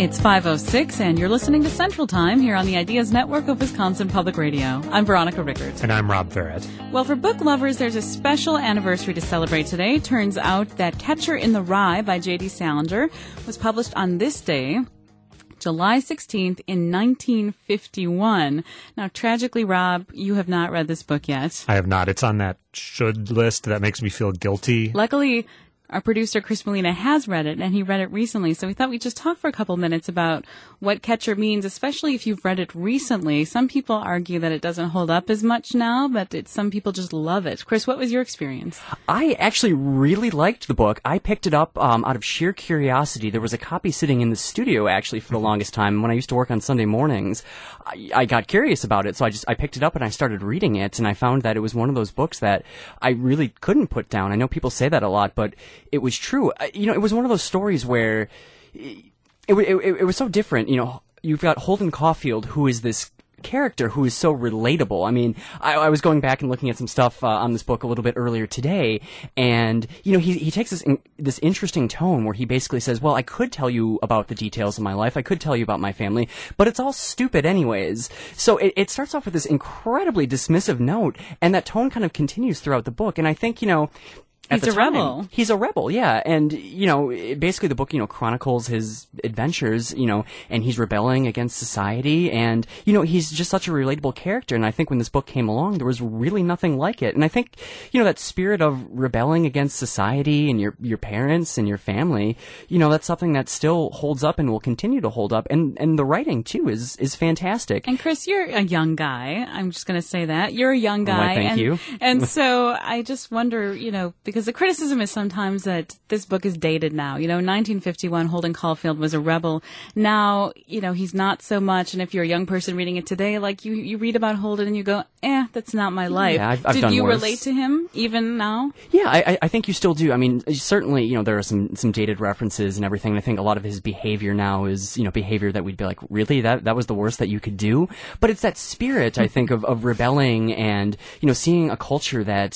It's 5:06, and you're listening to Central Time here on the Ideas Network of Wisconsin Public Radio. I'm Veronica Rickert. And I'm Rob Verrett. Well, for book lovers, there's a special anniversary to celebrate today. Turns out that Catcher in the Rye by J.D. Salinger was published on this day, July 16th in 1951. Now, tragically, Rob, you have not read this book yet. I have not. It's on that should list that makes me feel guilty. Luckily, our producer, Chris Molina, has read it, and he read it recently, so we thought we'd just talk for a couple minutes about what Catcher means, especially if you've read it recently. Some people argue that it doesn't hold up as much now, but some people just love it. Chris, what was your experience? I actually really liked the book. I picked it up out of sheer curiosity. There was a copy sitting in the studio, actually, for the longest time. When I used to work on Sunday mornings, I got curious about it, so I picked it up and I started reading it, and I found that it was one of those books that I really couldn't put down. I know people say that a lot, but it was true. It was one of those stories where it was so different. You've got Holden Caulfield, who is this character who is so relatable. I mean, I was going back and looking at some stuff on this book a little bit earlier today, and he takes this interesting tone where he basically says, well, I could tell you about the details of my life, I could tell you about my family, but it's all stupid anyways. So it starts off with this incredibly dismissive note, and that tone kind of continues throughout the book, and I think, He's a rebel. He's a rebel, yeah. And, basically the book, chronicles his adventures, and he's rebelling against society. And, he's just such a relatable character. And I think when this book came along, there was really nothing like it. And I think, that spirit of rebelling against society and your parents and your family, that's something that still holds up and will continue to hold up. And the writing, too, is fantastic. And Chris, you're a young guy. I'm just going to say that. You're a young guy. Why, thank you. And so I just wonder, because the criticism is sometimes that this book is dated now. 1951, Holden Caulfield was a rebel. Now, he's not so much. And if you're a young person reading it today, like you read about Holden and you go, that's not my life. Yeah, I've Did done you worse. relate to him even now? Yeah, I think you still do. I mean, certainly, there are some dated references and everything. I think a lot of his behavior now is, behavior that we'd be like, really? That was the worst that you could do? But it's that spirit, I think, of rebelling and, seeing a culture that,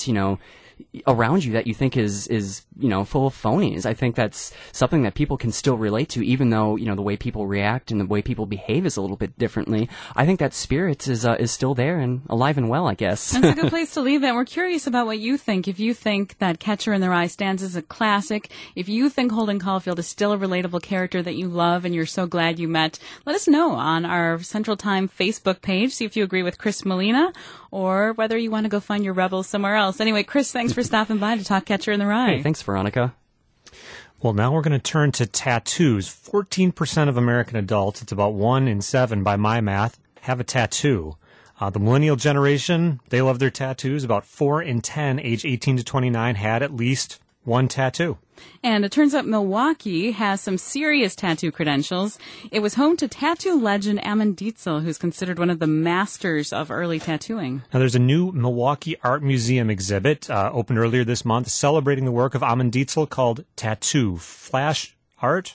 around you that you think is full of phonies. I think that's something that people can still relate to, even though the way people react and the way people behave is a little bit differently. I think that spirit is still there and alive and well, I guess. That's a good place to leave that. We're curious about what you think. If you think that Catcher in the Rye stands as a classic, if you think Holden Caulfield is still a relatable character that you love and you're so glad you met, let us know on our Central Time Facebook page. See if you agree with Chris Molina or whether you want to go find your rebels somewhere else. Anyway, Chris, thanks for stopping by to talk Catcher in the Rye. Hey, thanks, Veronica. Well, now we're going to turn to tattoos. 14% of American adults, it's about 1 in 7 by my math, have a tattoo. The millennial generation, they love their tattoos. About 4 in 10, age 18 to 29, had at least one tattoo. And it turns out Milwaukee has some serious tattoo credentials. It was home to tattoo legend Amon Dietzel, who's considered one of the masters of early tattooing. Now, there's a new Milwaukee Art Museum exhibit opened earlier this month celebrating the work of Amon Dietzel called Tattoo Flesh Art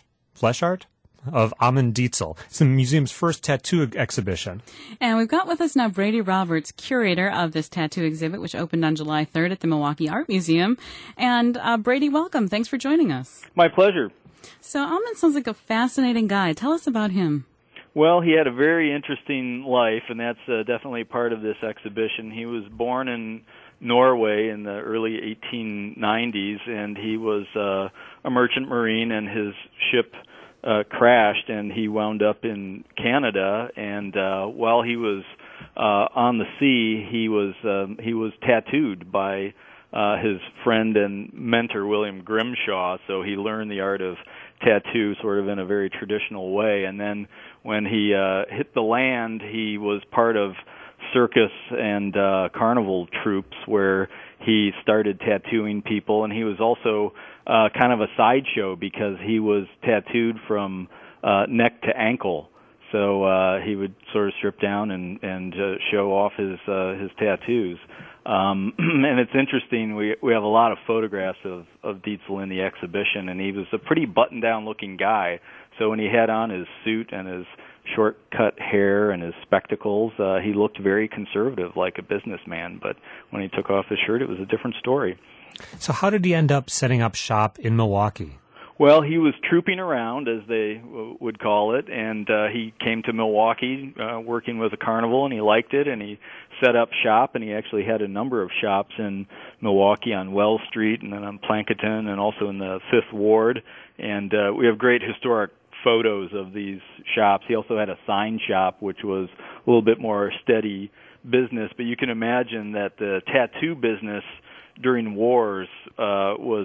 of Amon Dietzel. It's the museum's first tattoo exhibition. And we've got with us now Brady Roberts, curator of this tattoo exhibit, which opened on July 3rd at the Milwaukee Art Museum. And Brady, welcome. Thanks for joining us. My pleasure. So Amon sounds like a fascinating guy. Tell us about him. Well, he had a very interesting life, and that's definitely part of this exhibition. He was born in Norway in the early 1890s, and he was a merchant marine, and his ship crashed, and he wound up in Canada. And while he was on the sea, he was tattooed by his friend and mentor William Grimshaw. So he learned the art of tattoo sort of in a very traditional way. And then when he hit the land, he was part of circus and carnival troupes where he started tattooing people, and he was also kind of a sideshow because he was tattooed from neck to ankle. So he would sort of strip down and show off his tattoos. And it's interesting, we have a lot of photographs of Dietzel in the exhibition, and he was a pretty buttoned-down looking guy. So when he had on his suit and his short-cut hair and his spectacles, he looked very conservative, like a businessman. But when he took off his shirt, it was a different story. So how did he end up setting up shop in Milwaukee? Well, he was trooping around, as they would call it, and he came to Milwaukee working with a carnival, and he liked it, and he set up shop, and he actually had a number of shops in Milwaukee on Wells Street and then on Plankinton and also in the 5th Ward, and we have great historic photos of these shops. He also had a sign shop, which was a little bit more steady business, but you can imagine that the tattoo business during wars was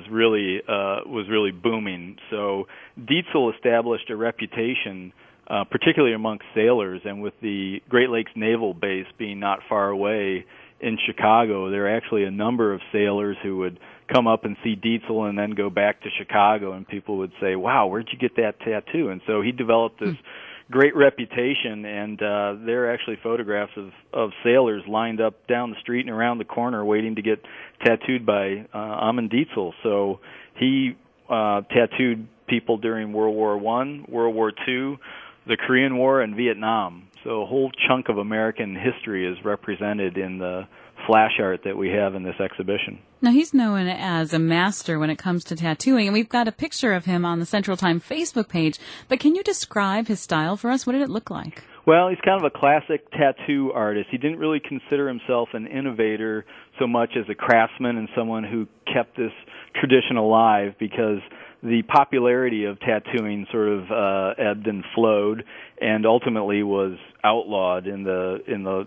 really booming. So Dietzel established a reputation, particularly amongst sailors, and with the Great Lakes Naval Base being not far away in Chicago, there are actually a number of sailors who would come up and see Dietzel and then go back to Chicago, and people would say, "Wow, where'd you get that tattoo?" And so he developed this great reputation, and there are actually photographs of sailors lined up down the street and around the corner waiting to get tattooed by Amon Dietzel. So he tattooed people during World War I, World War II, the Korean War, and Vietnam. So a whole chunk of American history is represented in the flash art that we have in this exhibition. Now, he's known as a master when it comes to tattooing, and we've got a picture of him on the Central Time Facebook page. But can you describe his style for us? What did it look like? Well, he's kind of a classic tattoo artist. He didn't really consider himself an innovator so much as a craftsman and someone who kept this tradition alive, because the popularity of tattooing sort of ebbed and flowed, and ultimately was outlawed in the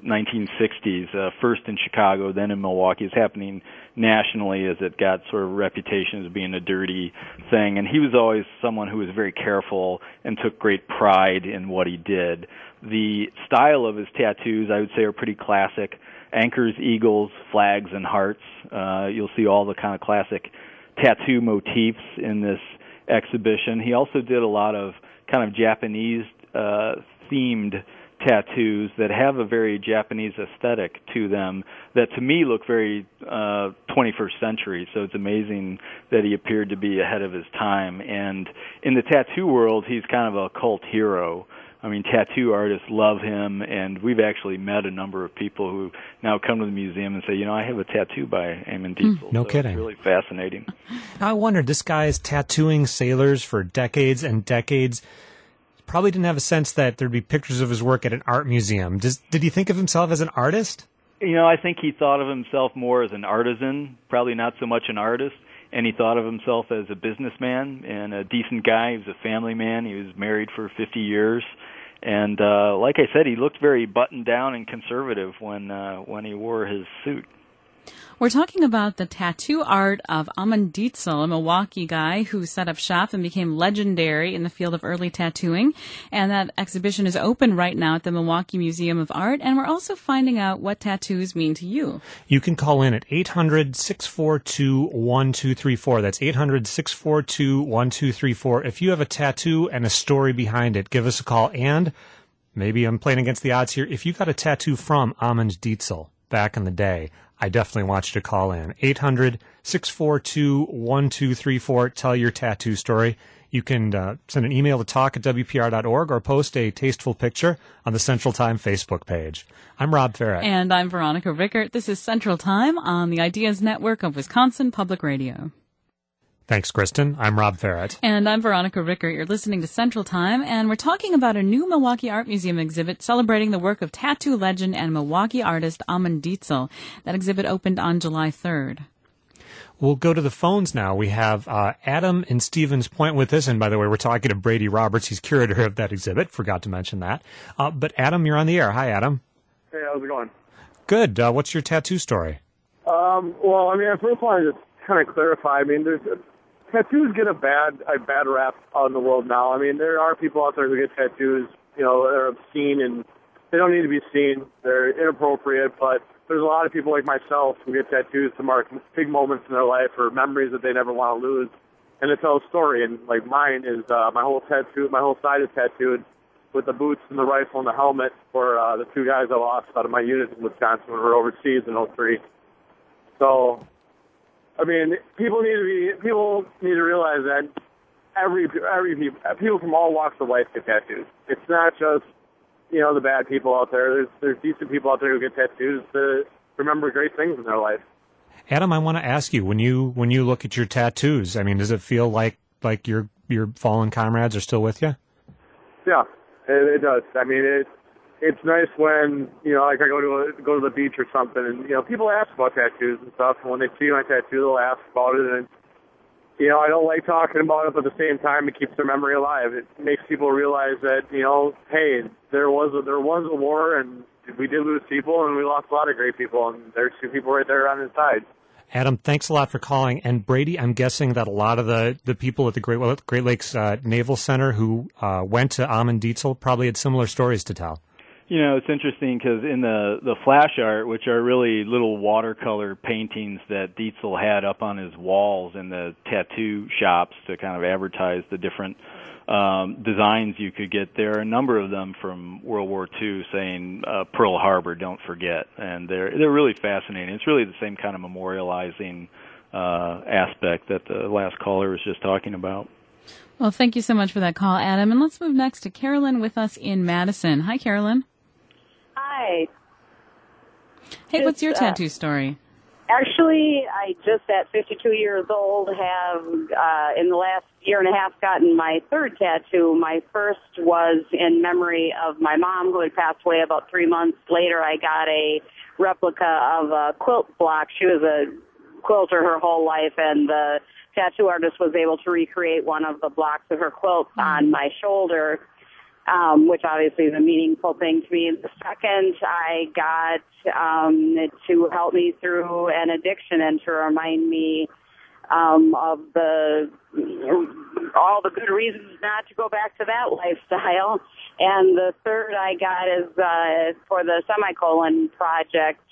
1960s. First in Chicago, then in Milwaukee. It's happening nationally as it got sort of reputation as being a dirty thing. And he was always someone who was very careful and took great pride in what he did. The style of his tattoos, I would say, are pretty classic: anchors, eagles, flags, and hearts. You'll see all the kind of classic tattoo motifs in this exhibition. He also did a lot of kind of Japanese themed tattoos that have a very Japanese aesthetic to them that to me look very 21st century. So it's amazing that he appeared to be ahead of his time. And in the tattoo world, he's kind of a cult hero. I mean, tattoo artists love him, and we've actually met a number of people who now come to the museum and say, you know, I have a tattoo by Amon Dietzel. No so kidding. It's really fascinating. I wondered, this guy is tattooing sailors for decades and decades. Probably didn't have a sense that there'd be pictures of his work at an art museum. Did he think of himself as an artist? You know, I think he thought of himself more as an artisan, probably not so much an artist. And he thought of himself as a businessman and a decent guy. He was a family man. He was married for 50 years. And like I said, he looked very buttoned down and conservative when he wore his suit. We're talking about the tattoo art of Amon Dietzel, a Milwaukee guy who set up shop and became legendary in the field of early tattooing. And that exhibition is open right now at the Milwaukee Museum of Art. And we're also finding out what tattoos mean to you. You can call in at 800-642-1234. That's 800-642-1234. If you have a tattoo and a story behind it, give us a call. And maybe I'm playing against the odds here. If you got a tattoo from Amon Dietzel back in the day, I definitely want you to call in. 800-642-1234. Tell your tattoo story. You can send an email to talk@wpr.org or post a tasteful picture on the Central Time Facebook page. I'm Rob Farrett. And I'm Veronica Rickert. This is Central Time on the Ideas Network of Wisconsin Public Radio. Thanks, Kristen. I'm Rob Farrett. And I'm Veronica Rickert. You're listening to Central Time, and we're talking about a new Milwaukee Art Museum exhibit celebrating the work of tattoo legend and Milwaukee artist Amon Dietzel. That exhibit opened on July 3rd. We'll go to the phones now. We have Adam in Stevens Point with us. And by the way, we're talking to Brady Roberts. He's curator of that exhibit. Forgot to mention that. But Adam, you're on the air. Hi, Adam. Hey, how's it going? Good. What's your tattoo story? Well, I mean, I first want to just kind of clarify. I mean, tattoos get a bad rap out in the world now. I mean, there are people out there who get tattoos, you know, that are obscene and they don't need to be seen. They're inappropriate, but there's a lot of people like myself who get tattoos to mark big moments in their life or memories that they never want to lose, and to tell a story. And like mine is my whole side is tattooed with the boots and the rifle and the helmet for the two guys I lost out of my unit in Wisconsin when we were overseas in '03. So, I mean, people need to realize that people from all walks of life get tattoos. It's not just, you know, the bad people out there. There's decent people out there who get tattoos to remember great things in their life. Adam, I want to ask you, when you look at your tattoos, I mean, does it feel like like your fallen comrades are still with you? Yeah, it does. I mean, it's nice when, like I go to the beach or something, and people ask about tattoos and stuff. And when they see my tattoo, they'll ask about it, and I don't like talking about it, but at the same time, it keeps their memory alive. It makes people realize that hey, there was a war, and we did lose people, and we lost a lot of great people, and there's two people right there on his side. Adam, thanks a lot for calling. And Brady, I'm guessing that a lot of the people at the Great Lakes Naval Center who went to Amund Dietzel probably had similar stories to tell. It's interesting because in the flash art, which are really little watercolor paintings that Dietzel had up on his walls in the tattoo shops to kind of advertise the different designs you could get, there are a number of them from World War II saying Pearl Harbor, don't forget, and they're really fascinating. It's really the same kind of memorializing aspect that the last caller was just talking about. Well, thank you so much for that call, Adam. And let's move next to Carolyn with us in Madison. Hi, Carolyn. Hi. Hey, what's your tattoo story? Actually, I just at 52 years old have, in the last year and a half, gotten my third tattoo. My first was in memory of my mom, who had passed away about 3 months later. I got a replica of a quilt block. She was a quilter her whole life, and the tattoo artist was able to recreate one of the blocks of her quilt on my shoulder, which obviously is a meaningful thing to me. The second I got to help me through an addiction and to remind me of all the good reasons not to go back to that lifestyle. And the third I got is for the Semicolon Project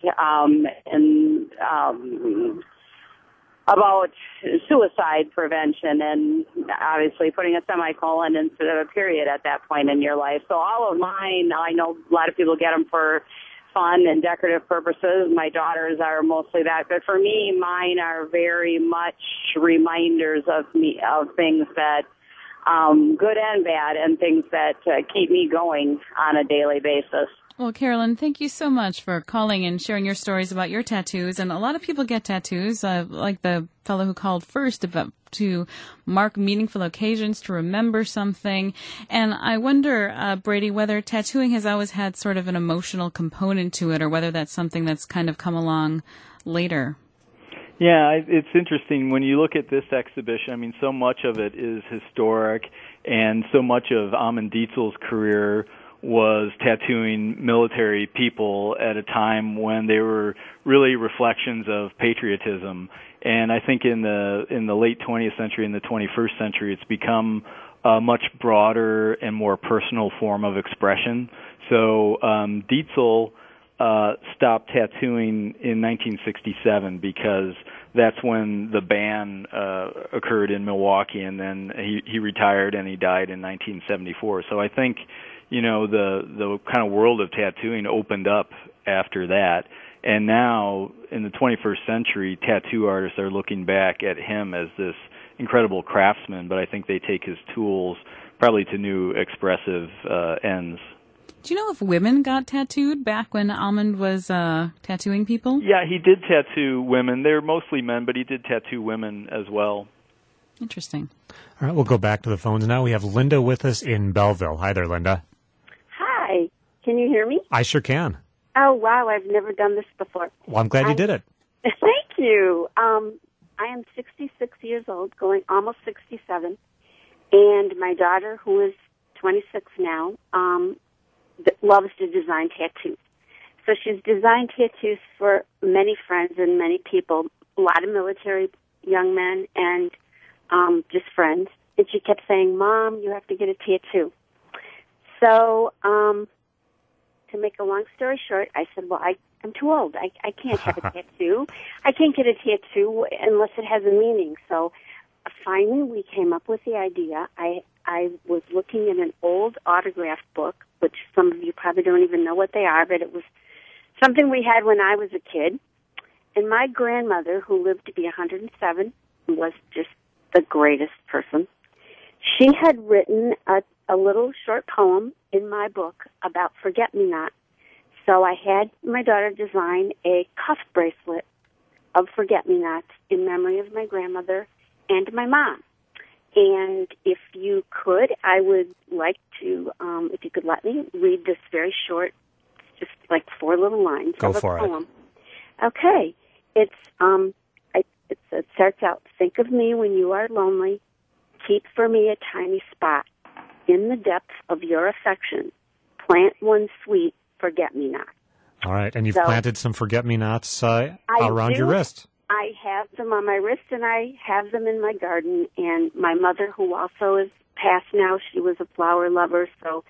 about suicide prevention and obviously putting a semicolon instead of a period at that point in your life. So all of mine, I know a lot of people get them for fun and decorative purposes. My daughters are mostly that. But for me, mine are very much reminders of things that, good and bad, and things that keep me going on a daily basis. Well, Carolyn, thank you so much for calling and sharing your stories about your tattoos. And a lot of people get tattoos, like the fellow who called first, to mark meaningful occasions, to remember something. And I wonder, Brady, whether tattooing has always had sort of an emotional component to it, or whether that's something that's kind of come along later. Yeah, it's interesting. When you look at this exhibition, I mean, so much of it is historic, and so much of Amund Dietzel's career was tattooing military people at a time when they were really reflections of patriotism. And I think in the late 20th century and the 21st century, it's become a much broader and more personal form of expression. So Dietzel stopped tattooing in 1967 because that's when the ban occurred in Milwaukee, and then he retired and he died in 1974. So I think the kind of world of tattooing opened up after that. And now, in the 21st century, tattoo artists are looking back at him as this incredible craftsman, but I think they take his tools probably to new expressive ends. Do you know if women got tattooed back when Amund was tattooing people? Yeah, he did tattoo women. They're mostly men, but he did tattoo women as well. Interesting. All right, we'll go back to the phones now. We have Linda with us in Belleville. Hi there, Linda. Hi. Can you hear me? I sure can. Oh, wow. I've never done this before. Well, I'm glad you did it. Thank you. I am 66 years old, going almost 67, and my daughter, who is 26 now, loves to design tattoos. So she's designed tattoos for many friends and many people, a lot of military young men and just friends. And she kept saying, Mom, you have to get a tattoo. So to make a long story short, I said, well, I'm too old. I can't have a tattoo. I can't get a tattoo unless it has a meaning. So finally we came up with the idea. I was looking in an old autograph book, which some of you probably don't even know what they are, but it was something we had when I was a kid. And my grandmother, who lived to be 107, was just the greatest person. She had written a little short poem in my book about forget-me-not. So I had my daughter design a cuff bracelet of forget-me-nots in memory of my grandmother and my mom. And if you could, I would like to, if you could let me read this very short, just like 4 little lines Go of a for poem. Okay. It starts out, think of me when you are lonely. Keep for me a tiny spot. In the depths of your affection, plant one sweet forget-me-not. All right, and you've So- planted some forget-me-nots around do. your wrist. I have them on my wrist, and I have them in my garden. And my mother, who also is passed now, she was a flower lover. So,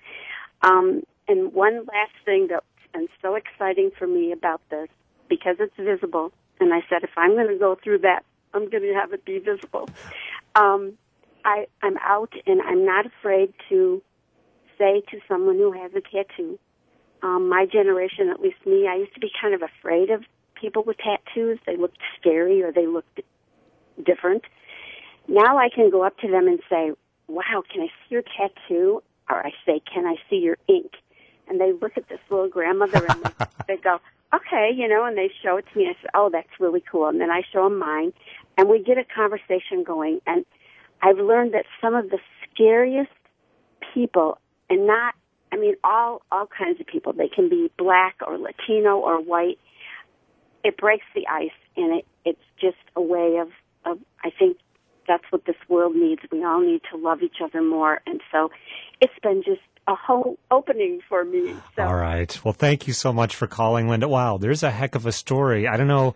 and one last thing that's been so exciting for me about this, because it's visible, and I said, if I'm going to go through that, I'm going to have it be visible. I'm out, and I'm not afraid to say to someone who has a tattoo, my generation, at least me, I used to be kind of afraid of people with tattoos. They looked scary or they looked different. Now I can go up to them and say, wow, can I see your tattoo? Or I say, can I see your ink? And they look at this little grandmother and they go, okay, and they show it to me. I say, oh, that's really cool. And then I show them mine, and we get a conversation going. And I've learned that some of the scariest people, and not, all kinds of people, they can be black or Latino or white, it breaks the ice, and it's just a way of, I think that's what this world needs. We all need to love each other more. And so it's been just a whole opening for me. So. All right. Well, thank you so much for calling, Linda. Wow, there's a heck of a story. I don't know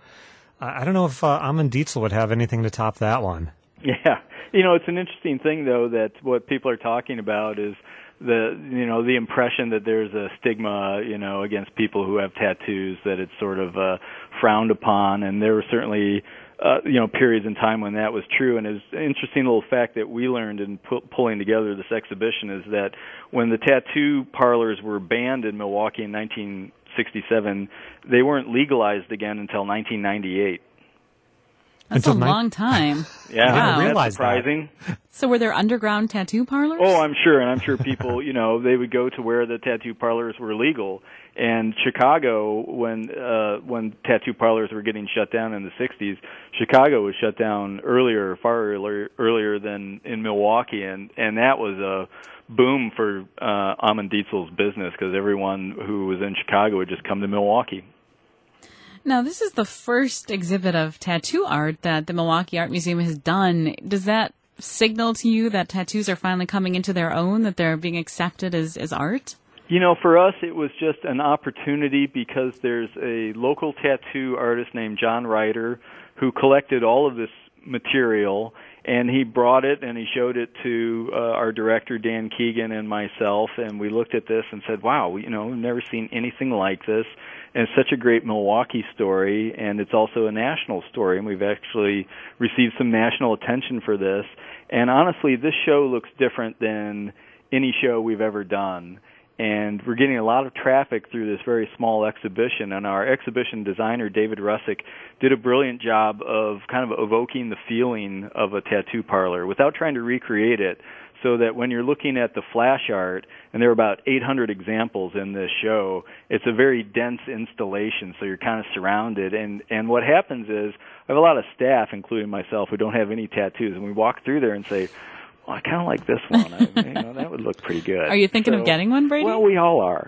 if Amon Dietzel would have anything to top that one. Yeah. It's an interesting thing, though, that what people are talking about is the impression that there's a stigma, against people who have tattoos, that it's sort of frowned upon. And there were certainly, periods in time when that was true. And it's an interesting little fact that we learned in pulling together this exhibition is that when the tattoo parlors were banned in Milwaukee in 1967, they weren't legalized again until 1998. That's a long time. Yeah, wow. I didn't realize surprising. that. So were there underground tattoo parlors? Oh, I'm sure. And I'm sure people, they would go to where the tattoo parlors were legal. And Chicago, when tattoo parlors were getting shut down in the 60s, Chicago was shut down far earlier than in Milwaukee. And that was a boom for Amon Dietzel's business, because everyone who was in Chicago would just come to Milwaukee. Now, this is the first exhibit of tattoo art that the Milwaukee Art Museum has done. Does that signal to you that tattoos are finally coming into their own, that they're being accepted as art? For us, it was just an opportunity, because there's a local tattoo artist named John Ryder who collected all of this material, and he brought it and he showed it to our director, Dan Keegan, and myself, and we looked at this and said, wow, we've never seen anything like this. And it's such a great Milwaukee story, and it's also a national story, and we've actually received some national attention for this. And honestly, this show looks different than any show we've ever done. And we're getting a lot of traffic through this very small exhibition, and our exhibition designer, David Russick, did a brilliant job of kind of evoking the feeling of a tattoo parlor without trying to recreate it, so that when you're looking at the flash art, and there are about 800 examples in this show, it's a very dense installation, so you're kind of surrounded. And what happens is, I have a lot of staff, including myself, who don't have any tattoos, and we walk through there and say, well, I kind of like this one. That would look pretty good. Are you thinking of getting one, Brady? Well, we all are.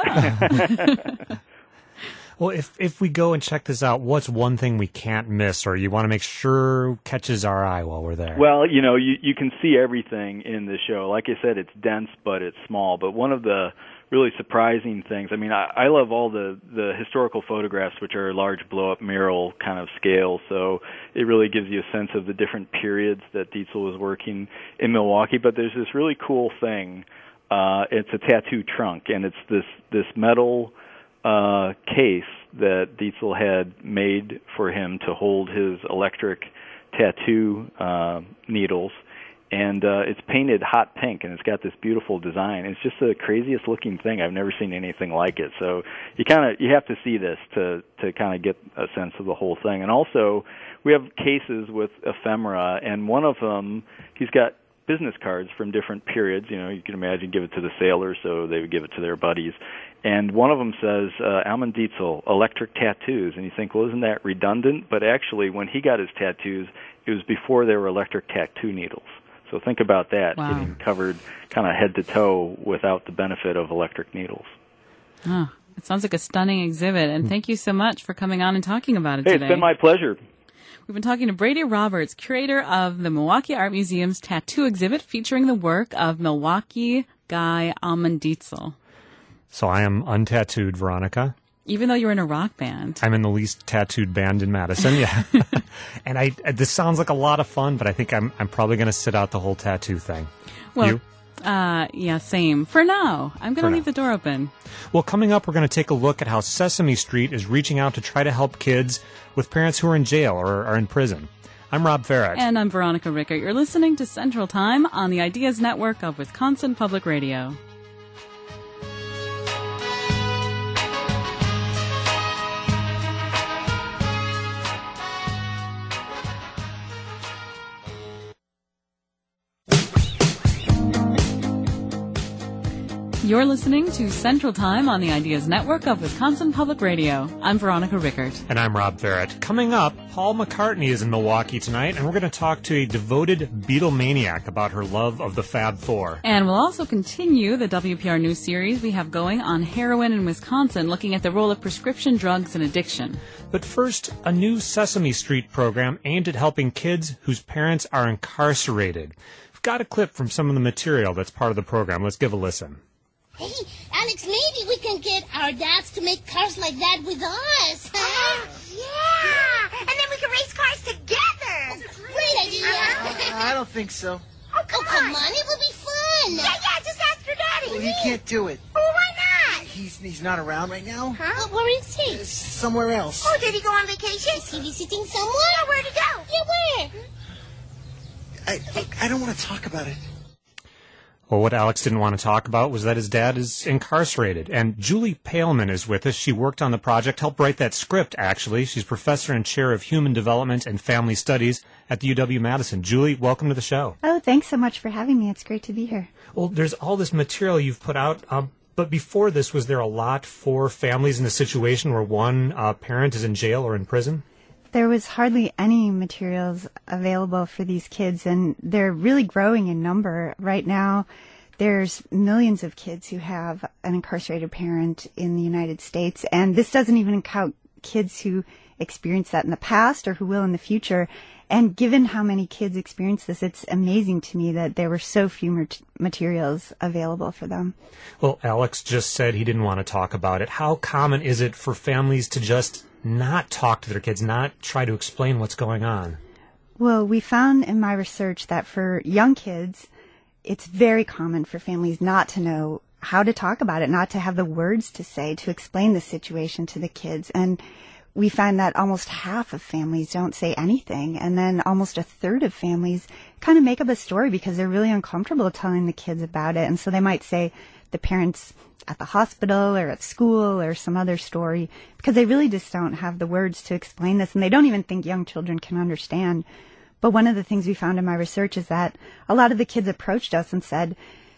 Well, if we go and check this out, what's one thing we can't miss, or you want to make sure catches our eye while we're there? Well, you can see everything in the show. Like I said, it's dense, but it's small. But one of the really surprising things, I love all the historical photographs, which are large blow-up mural kind of scale, so it really gives you a sense of the different periods that Dietzel was working in Milwaukee. But there's this really cool thing. It's a tattoo trunk, and it's this metal case that Dietzel had made for him to hold his electric tattoo needles, and it's painted hot pink, and it's got this beautiful design. It's just the craziest looking thing. I've never seen anything like it. So you have to see this to kind of get a sense of the whole thing. And also, we have cases with ephemera, and one of them, he's got business cards from different periods. You can imagine, give it to the sailors, so they would give it to their buddies. And one of them says, Amon Dietzel, electric tattoos. And you think, well, isn't that redundant? But actually, when he got his tattoos, it was before there were electric tattoo needles. So think about that, Wow. getting covered kind of head to toe without the benefit of electric needles. Oh, it sounds like a stunning exhibit, and thank you so much for coming on and talking about it Hey, today. it's been my pleasure. We've been talking to Brady Roberts, curator of the Milwaukee Art Museum's tattoo exhibit featuring the work of Milwaukee Guy Almonditzel. So I am untattooed, Veronica. Even though you're in a rock band. I'm in the least tattooed band in Madison, yeah. And this sounds like a lot of fun, but I think I'm probably going to sit out the whole tattoo thing. Well, You? Yeah, same. For now. I'm going For to now. leave the door open. Well, coming up, we're going to take a look at how Sesame Street is reaching out to try to help kids with parents who are in jail or are in prison. I'm Rob Farrett. And I'm Veronica Rickert. You're listening to Central Time on the Ideas Network of Wisconsin Public Radio. You're listening to Central Time on the Ideas Network of Wisconsin Public Radio. I'm Veronica Rickert. And I'm Rob Farrett. Coming up, Paul McCartney is in Milwaukee tonight, and we're going to talk to a devoted Beatlemaniac about her love of the Fab Four. And we'll also continue the WPR News series we have going on heroin in Wisconsin, looking at the role of prescription drugs and addiction. But first, a new Sesame Street program aimed at helping kids whose parents are incarcerated. We've got a clip from some of the material that's part of the program. Let's give a listen. Hey, Alex, maybe we can get our dads to make cars like that with us, huh? Yeah! And then we can race cars together! Great idea! I don't think so. Oh, come on, it will be fun! Yeah, just ask your daddy! Well, he can't do it. Oh, why not? He's not around right now. Huh? Where is he? Somewhere else. Oh, did he go on vacation? Is he visiting someone? Yeah, where'd he go? Yeah, where? I don't want to talk about it. Well, what Alex didn't want to talk about was that his dad is incarcerated. And Julie Paleman is with us. She worked on the project, helped write that script, actually. She's professor and chair of human development and family studies at the UW-Madison. Julie, welcome to the show. Oh, thanks so much for having me. It's great to be here. Well, there's all this material you've put out, but before this, was there a lot for families in a situation where one parent is in jail or in prison? There was hardly any materials available for these kids, and they're really growing in number. Right now, there's millions of kids who have an incarcerated parent in the United States, and this doesn't even count kids who experienced that in the past or who will in the future. And given how many kids experience this, it's amazing to me that there were so few materials available for them. Well, Alex just said he didn't want to talk about it. How common is it for families to just not talk to their kids, not try to explain what's going on? Well, we found in my research that for young kids, it's very common for families not to know how to talk about it, not to have the words to say to explain the situation to the kids. And we find that almost half of families don't say anything, and then almost a third of families kind of make up a story because they're really uncomfortable telling the kids about it. And so they might say the parents at the hospital or at school or some other story because they really just don't have the words to explain this, and they don't even think young children can understand. But one of the things we found in my research is that a lot of the kids approached us and said,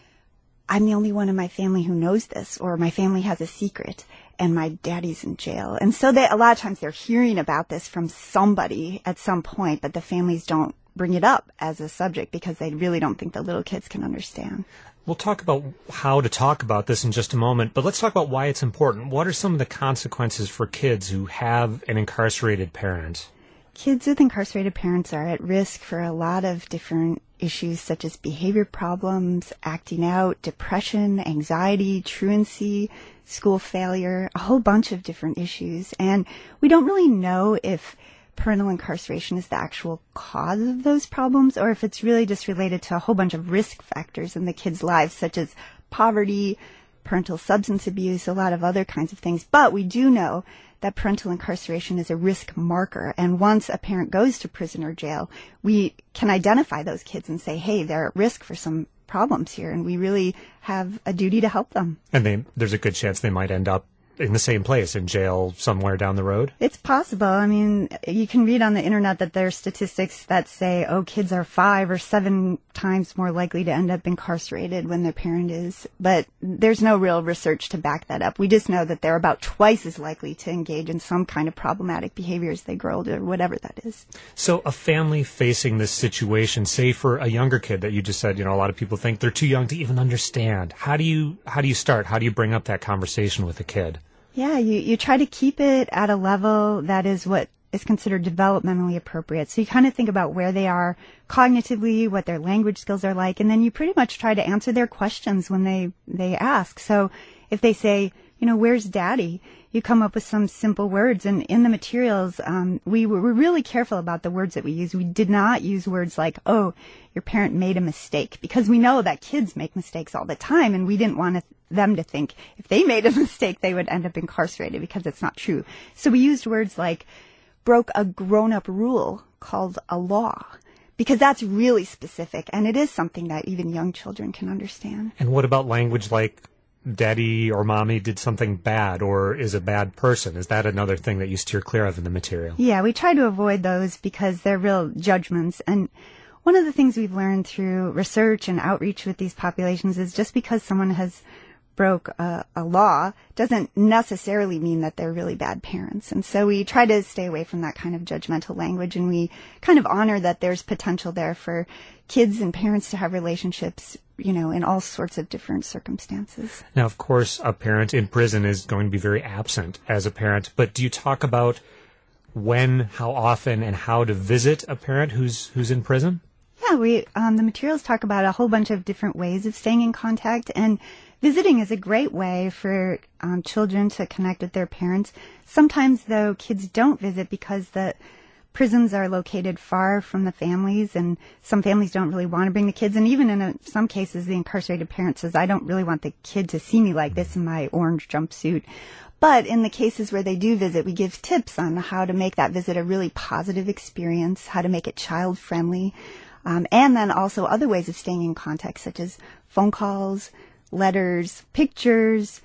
I'm the only one in my family who knows this, or my family has a secret and my daddy's in jail. And so a lot of times they're hearing about this from somebody at some point, but the families don't bring it up as a subject because they really don't think the little kids can understand. We'll talk about how to talk about this in just a moment, but let's talk about why it's important. What are some of the consequences for kids who have an incarcerated parent? Kids with incarcerated parents are at risk for a lot of different issues such as behavior problems, acting out, depression, anxiety, truancy, school failure, a whole bunch of different issues. And we don't really know if parental incarceration is the actual cause of those problems or if it's really just related to a whole bunch of risk factors in the kids' lives such as poverty, parental substance abuse, a lot of other kinds of things. But we do know that parental incarceration is a risk marker. And once a parent goes to prison or jail, we can identify those kids and say, hey, they're at risk for some problems here. And we really have a duty to help them. And there's a good chance they might end up in the same place, in jail somewhere down the road? It's possible. I mean, you can read on the internet that there are statistics that say, kids are 5 or 7 times more likely to end up incarcerated when their parent is. But there's no real research to back that up. We just know that they're about twice as likely to engage in some kind of problematic behavior as they grow older, whatever that is. So a family facing this situation, say for a younger kid that you just said, a lot of people think they're too young to even understand. How do you start? How do you bring up that conversation with a kid? Yeah, you try to keep it at a level that is what is considered developmentally appropriate. So you kind of think about where they are cognitively, what their language skills are like, and then you pretty much try to answer their questions when they ask. So if they say, where's daddy? You come up with some simple words. And in the materials, we were really careful about the words that we use. We did not use words like, your parent made a mistake, because we know that kids make mistakes all the time, and we didn't want them to think if they made a mistake, they would end up incarcerated, because it's not true. So we used words like broke a grown-up rule called a law, because that's really specific, and it is something that even young children can understand. And what about language like daddy or mommy did something bad or is a bad person? Is that another thing that you steer clear of in the material? Yeah, we try to avoid those because they're real judgments. And one of the things we've learned through research and outreach with these populations is just because someone has broke a law doesn't necessarily mean that they're really bad parents. And so we try to stay away from that kind of judgmental language, and we kind of honor that there's potential there for kids and parents to have relationships, in all sorts of different circumstances. Now, of course, a parent in prison is going to be very absent as a parent, but do you talk about when, how often, and how to visit a parent who's in prison? Yeah, the materials talk about a whole bunch of different ways of staying in contact, and visiting is a great way for children to connect with their parents. Sometimes, though, kids don't visit because the prisons are located far from the families, and some families don't really want to bring the kids. And even in some cases, the incarcerated parent says, I don't really want the kid to see me like this in my orange jumpsuit. But in the cases where they do visit, we give tips on how to make that visit a really positive experience, how to make it child-friendly, and then also other ways of staying in contact, such as phone calls, letters, pictures,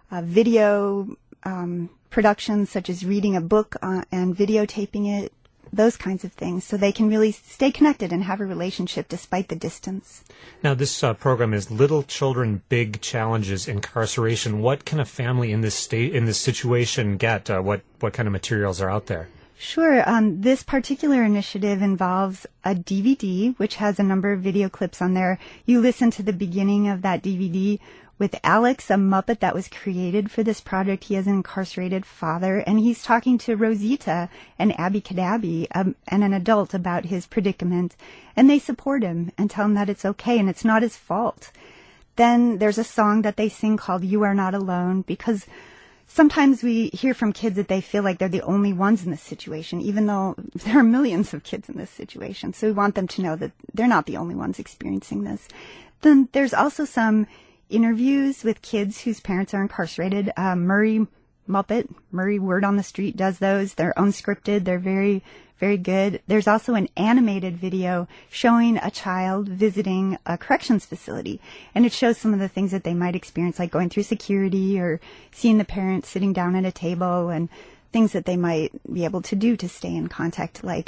video productions, such as reading a book and videotaping it, those kinds of things, so they can really stay connected and have a relationship despite the distance. Now, this program is Little Children, Big Challenges, Incarceration. What can a family in this situation get? What kind of materials are out there? Sure. This particular initiative involves a DVD, which has a number of video clips on there. You listen to the beginning of that DVD with Alex, a Muppet that was created for this project. He has an incarcerated father, and he's talking to Rosita and Abby Kadabi, and an adult, about his predicament. And they support him and tell him that it's okay and it's not his fault. Then there's a song that they sing called You Are Not Alone, because sometimes we hear from kids that they feel like they're the only ones in this situation, even though there are millions of kids in this situation. So we want them to know that they're not the only ones experiencing this. Then there's also some interviews with kids whose parents are incarcerated. Murray Muppet, Murray Word on the Street, does those. They're unscripted. They're very, very good. There's also an animated video showing a child visiting a corrections facility, and it shows some of the things that they might experience, like going through security or seeing the parents sitting down at a table, and things that they might be able to do to stay in contact, like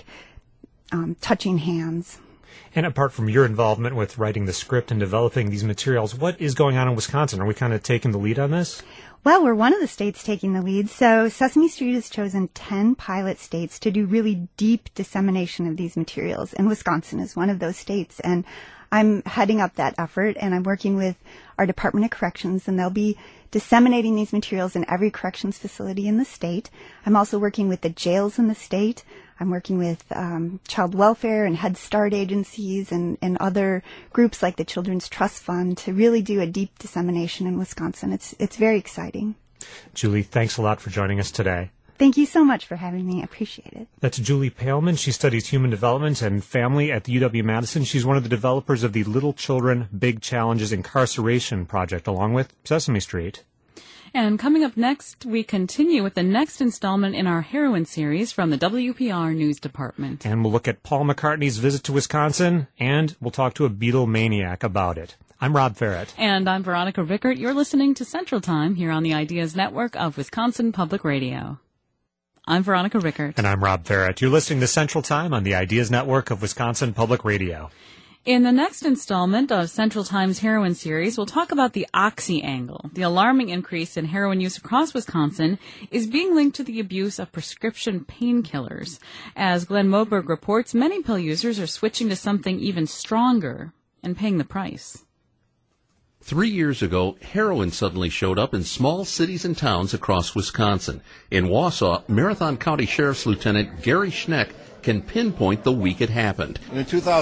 touching hands. And apart from your involvement with writing the script and developing these materials, what is going on in Wisconsin? Are we kind of taking the lead on this? Well, we're one of the states taking the lead. So Sesame Street has chosen 10 pilot states to do really deep dissemination of these materials, and Wisconsin is one of those states. And I'm heading up that effort, and I'm working with our Department of Corrections, and they'll be disseminating these materials in every corrections facility in the state. I'm also working with the jails in the state. I'm working with child welfare and Head Start agencies and other groups like the Children's Trust Fund to really do a deep dissemination in Wisconsin. It's very exciting. Julie, thanks a lot for joining us today. Thank you so much for having me. I appreciate it. That's Julie Paleman. She studies human development and family at the UW-Madison. She's one of the developers of the Little Children, Big Challenges Incarceration Project, along with Sesame Street. And coming up next, we continue with the next installment in our Heroine series from the WPR News Department. And we'll look at Paul McCartney's visit to Wisconsin, and we'll talk to a Beatle maniac about it. I'm Rob Farrett. And I'm Veronica Rickert. You're listening to Central Time here on the Ideas Network of Wisconsin Public Radio. I'm Veronica Rickert. And I'm Rob Farrett. You're listening to Central Time on the Ideas Network of Wisconsin Public Radio. In the next installment of Central Time's Heroin series, we'll talk about the oxy angle. The alarming increase in heroin use across Wisconsin is being linked to the abuse of prescription painkillers. As Glenn Moberg reports, many pill users are switching to something even stronger and paying the price. 3 years ago, heroin suddenly showed up in small cities and towns across Wisconsin. In Wausau, Marathon County Sheriff's Lieutenant Gary Schneck can pinpoint the week it happened. In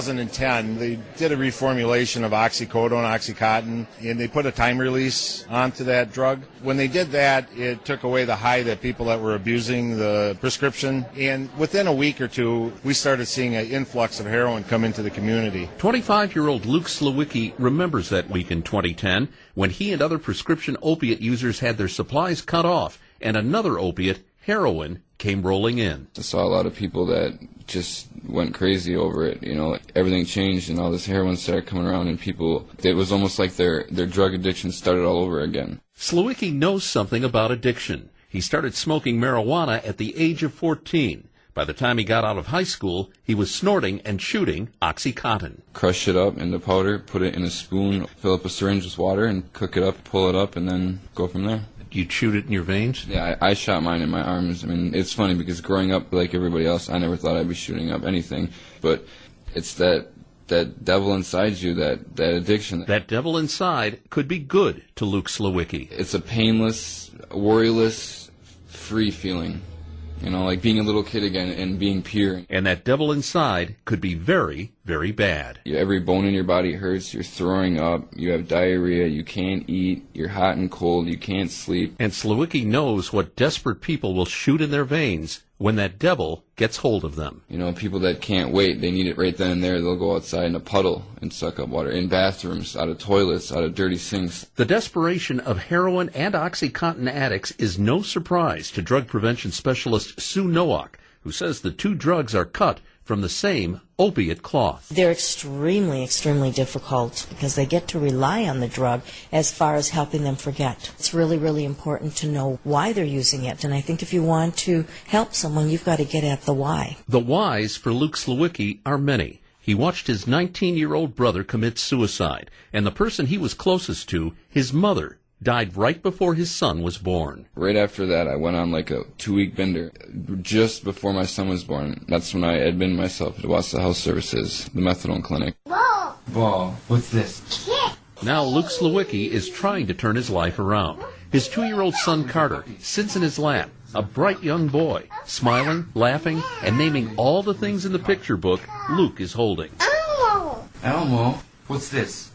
2010, they did a reformulation of oxycodone, Oxycontin, and they put a time release onto that drug. When they did that, it took away the high that people that were abusing the prescription. And within a week or two, we started seeing an influx of heroin come into the community. 25-year-old Luke Slawicki remembers that week in 2010 when he and other prescription opiate users had their supplies cut off and another opiate, heroin, came rolling in. I saw a lot of people that just went crazy over it. You know, everything changed and all this heroin started coming around and people, it was almost like their drug addiction started all over again. Slawicki knows something about addiction. He started smoking marijuana at the age of 14. By the time he got out of high school, he was snorting and shooting Oxycontin. Crush it up into powder, put it in a spoon, fill up a syringe with water and cook it up, pull it up, and then go from there. You'd shoot it in your veins? Yeah, I shot mine in my arms. I mean, it's funny because growing up like everybody else, I never thought I'd be shooting up anything. But it's that devil inside you, that addiction. That devil inside could be good to Luke Slawicki. It's a painless, worryless, free feeling. You know, like being a little kid again and being pure. And that devil inside could be very, very bad. Every bone in your body hurts, you're throwing up, you have diarrhea, you can't eat, you're hot and cold, you can't sleep. And Slawicki knows what desperate people will shoot in their veins when that devil gets hold of them. You know, people that can't wait, they need it right then and there. They'll go outside in a puddle and suck up water, in bathrooms, out of toilets, out of dirty sinks. The desperation of heroin and Oxycontin addicts is no surprise to drug prevention specialist Sue Nowak, who says the two drugs are cut from the same opiate cloth. They're extremely, extremely difficult because they get to rely on the drug as far as helping them forget. It's really, really important to know why they're using it. And I think if you want to help someone, you've got to get at the why. The whys for Luke Slawicki are many. He watched his 19-year-old brother commit suicide, and the person he was closest to, his mother, died right before his son was born. Right after that, I went on like a 2-week bender. Just before my son was born, that's when I admitted myself to Wausau Health Services, the methadone clinic. Ball. Ball. What's this? Kick. Now Luke Slawicki is trying to turn his life around. His 2-year-old son Carter sits in his lap, a bright young boy, smiling, laughing, and naming all the things in the picture book Luke is holding. Elmo. Elmo? What's this?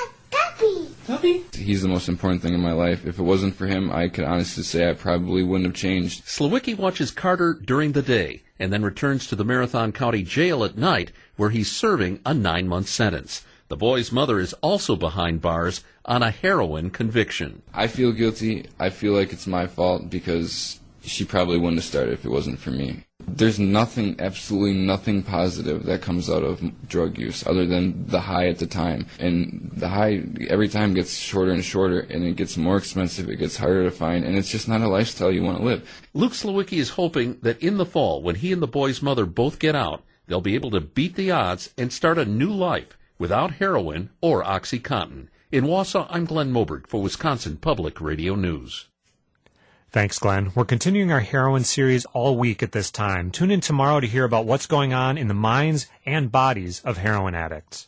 Puppy. Puppy? He's the most important thing in my life. If it wasn't for him, I could honestly say I probably wouldn't have changed. Slawicki watches Carter during the day and then returns to the Marathon County Jail at night where he's serving a 9-month sentence. The boy's mother is also behind bars on a heroin conviction. I feel guilty. I feel like it's my fault because she probably wouldn't have started if it wasn't for me. There's nothing, absolutely nothing positive that comes out of drug use other than the high at the time. And the high every time gets shorter and shorter, and it gets more expensive, it gets harder to find, and it's just not a lifestyle you want to live. Luke Slawicki is hoping that in the fall, when he and the boy's mother both get out, they'll be able to beat the odds and start a new life without heroin or Oxycontin. In Wausau, I'm Glenn Moberg for Wisconsin Public Radio News. Thanks, Glenn. We're continuing our heroin series all week at this time. Tune in tomorrow to hear about what's going on in the minds and bodies of heroin addicts.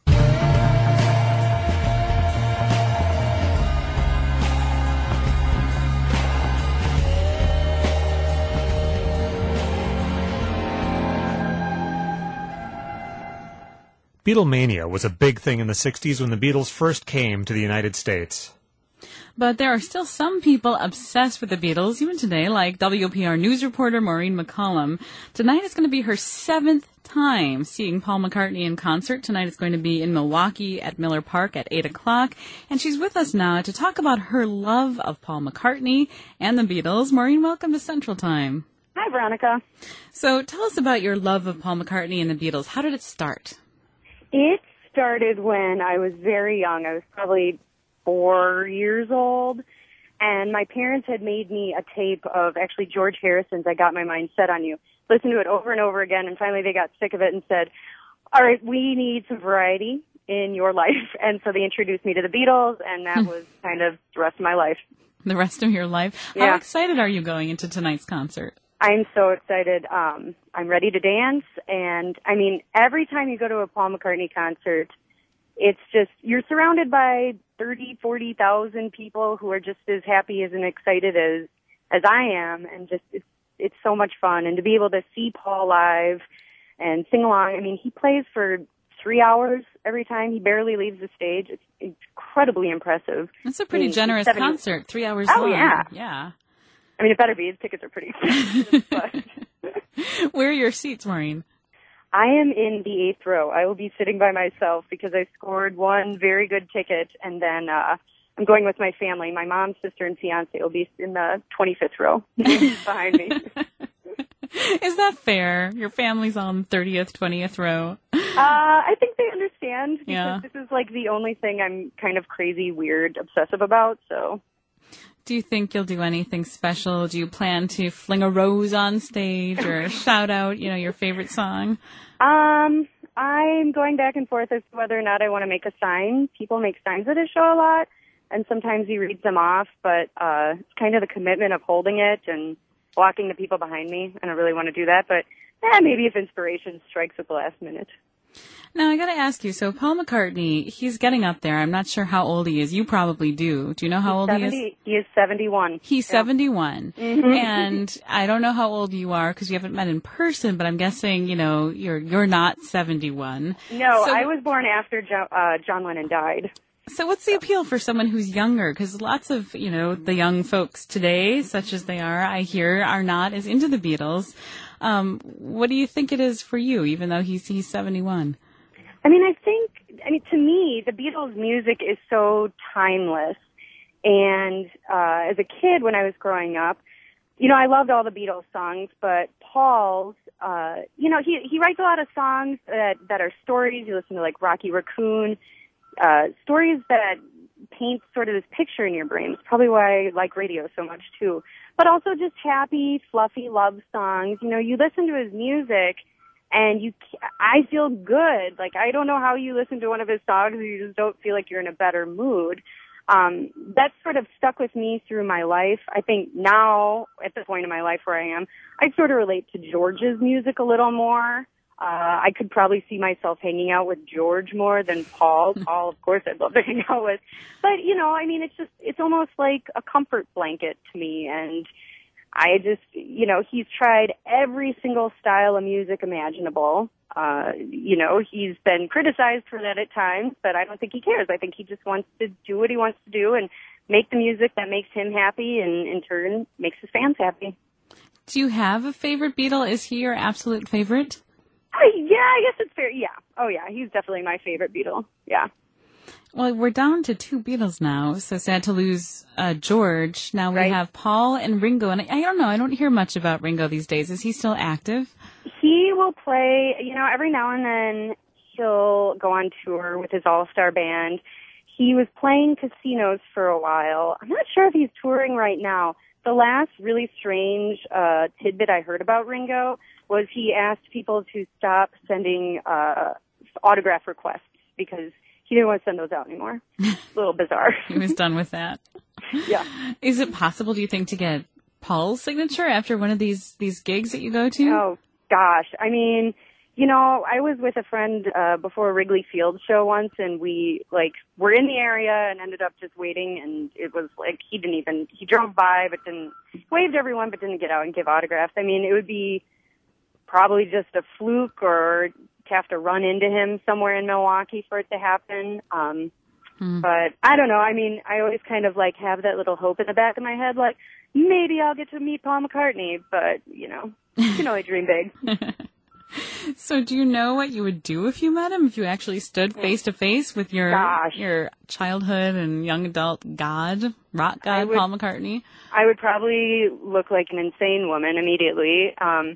Beatlemania was a big thing in the 60s when the Beatles first came to the United States. But there are still some people obsessed with the Beatles, even today, like WPR news reporter Maureen McCollum. Tonight is going to be her 7th time seeing Paul McCartney in concert. Tonight it's going to be in Milwaukee at Miller Park at 8 o'clock. And she's with us now to talk about her love of Paul McCartney and the Beatles. Maureen, welcome to Central Time. Hi, Veronica. So tell us about your love of Paul McCartney and the Beatles. How did it start? It started when I was very young. I was probably 4 years old, and my parents had made me a tape of actually George Harrison's I Got My Mind Set on You. Listened to it over and over again, and finally they got sick of it and said, all right, we need some variety in your life. And so they introduced me to the Beatles, and that was kind of the rest of my life. The rest of your life? Yeah. How excited are you going into tonight's concert? I'm so excited. I'm ready to dance, and I mean, every time you go to a Paul McCartney concert, it's just, you're surrounded by 30, 40,000 people who are just as happy and excited as I am, and just, it's so much fun. And to be able to see Paul live and sing along, I mean, he plays for 3 hours every time. He barely leaves the stage. It's incredibly impressive. That's a pretty generous concert, 3 hours Oh, long. yeah. Yeah. I mean, it better be. His tickets are pretty expensive. But Where are your seats, Maureen? I am in the 8th row. I will be sitting by myself because I scored one very good ticket, and then I'm going with my family. My mom, sister, and fiance will be in the 25th row behind me. Is that fair? Your family's on 30th, 20th row. I think they understand because Yeah. this is like the only thing I'm kind of crazy, weird, obsessive about, so. Do you think you'll do anything special? Do you plan to fling a rose on stage or shout out, your favorite song? I'm going back and forth as to whether or not I want to make a sign. People make signs at a show a lot, and sometimes he reads them off, but it's kind of the commitment of holding it and blocking the people behind me. I don't really want to do that, but maybe if inspiration strikes at the last minute. Now, I got to ask you, so Paul McCartney, he's getting up there. I'm not sure how old he is. You probably do. Do you know how old he is? He is 71. He's 71. Mhm. And I don't know how old you are because you haven't met in person, but I'm guessing, you're not 71. No, So- I was born after John Lennon died. So what's the appeal for someone who's younger? Because lots of, the young folks today, such as they are, I hear, are not as into the Beatles. What do you think it is for you, even though he's 71? I mean, to me, the Beatles' music is so timeless. And as a kid, when I was growing up, I loved all the Beatles songs, but Paul's, he writes a lot of songs that are stories. You listen to, like, Rocky Raccoon, stories that paint sort of this picture in your brain. It's probably why I like radio so much, too. But also just happy, fluffy love songs. You listen to his music, and I feel good. Like, I don't know how you listen to one of his songs and you just don't feel like you're in a better mood. That's sort of stuck with me through my life. I think now, at the point in my life where I am, I sort of relate to George's music a little more. I could probably see myself hanging out with George more than Paul. Paul, of course, I'd love to hang out with. But, it's almost like a comfort blanket to me. And I just, he's tried every single style of music imaginable. He's been criticized for that at times, but I don't think he cares. I think he just wants to do what he wants to do and make the music that makes him happy and in turn makes his fans happy. Do you have a favorite Beatle? Is he your absolute favorite? Yeah, I guess it's fair. Yeah. Oh, yeah. He's definitely my favorite Beatle. Yeah. Well, we're down to 2 Beatles now, so sad to lose George. Now we have Paul and Ringo, and I don't know, I don't hear much about Ringo these days. Is he still active? He will play, every now and then he'll go on tour with his all-star band. He was playing casinos for a while. I'm not sure if he's touring right now. The last really strange tidbit I heard about Ringo was he asked people to stop sending autograph requests because he didn't want to send those out anymore. A little bizarre. He was done with that. Yeah. Is it possible, do you think, to get Paul's signature after one of these gigs that you go to? Oh, gosh. I mean, I was with a friend before a Wrigley Field show once, and we, were in the area and ended up just waiting, and it was he drove by, but waved to everyone, but didn't get out and give autographs. I mean, it would be probably just a fluke or have to run into him somewhere in Milwaukee for it to happen. But I don't know. I mean, I always kind of have that little hope in the back of my head, maybe I'll get to meet Paul McCartney, but you can only dream big. So do you know what you would do if you met him? If you actually stood face to face with your childhood and young adult rock god, Paul McCartney? I would probably look like an insane woman immediately.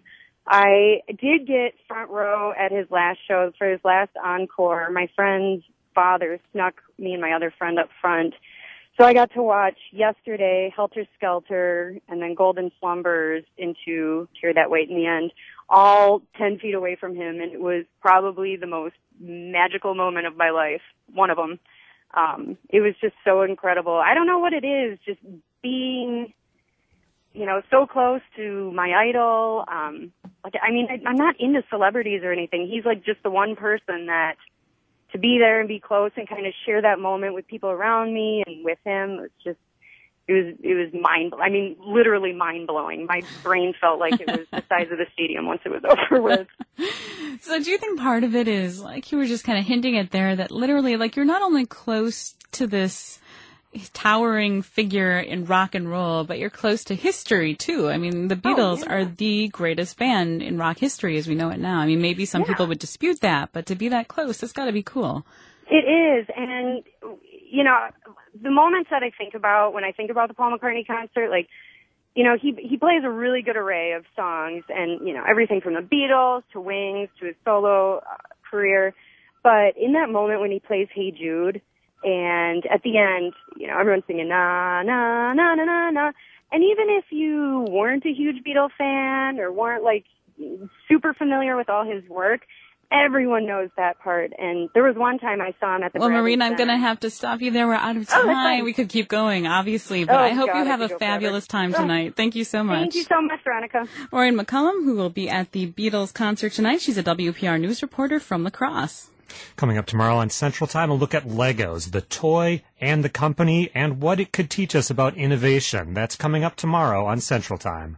I did get front row at his last show for his last encore. My friend's father snuck me and my other friend up front. So I got to watch yesterday Helter Skelter and then Golden Slumbers into Carry That Weight in the end, all 10 feet away from him. And it was probably the most magical moment of my life, one of them. It was just so incredible. I don't know what it is, just being, you know, so close to my idol. I'm not into celebrities or anything. He's like just the one person that, to be there and be close and kind of share that moment with people around me and with him, it was literally mind-blowing. My brain felt like it was the size of the stadium once it was over with. So do you think part of it is, like you were just kind of hinting at there, that literally, like, you're not only close to this towering figure in rock and roll, but you're close to history too. I mean, the Beatles are the greatest band in rock history as we know it now. I mean, maybe some people would dispute that, but to be that close, it's got to be cool. It is, and you know, the moments that I think about when I think about the Paul McCartney concert, like, you know, he plays a really good array of songs, and you know, everything from the Beatles to Wings to his solo career. But in that moment when he plays Hey Jude, and at the end, you know, everyone's singing na na na na na na. And even if you weren't a huge Beatles fan or weren't like super familiar with all his work, everyone knows that part. And there was one time I saw him at the Bradley Marina, Center. I'm going to have to stop you there. We're out of time. We could keep going, obviously, but I hope you have a fabulous time tonight. Thank you so much. Thank you so much, Veronica. Maureen McCullum, who will be at the Beatles concert tonight. She's a WPR news reporter from La Crosse. Coming up tomorrow on Central Time, a look at Legos, the toy and the company, and what it could teach us about innovation. That's coming up tomorrow on Central Time.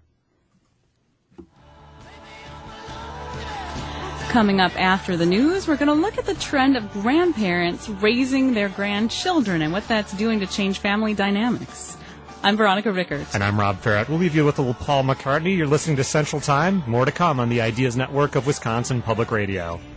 Coming up after the news, we're going to look at the trend of grandparents raising their grandchildren and what that's doing to change family dynamics. I'm Veronica Rickert. And I'm Rob Farrett. We'll leave you with a little Paul McCartney. You're listening to Central Time. More to come on the Ideas Network of Wisconsin Public Radio.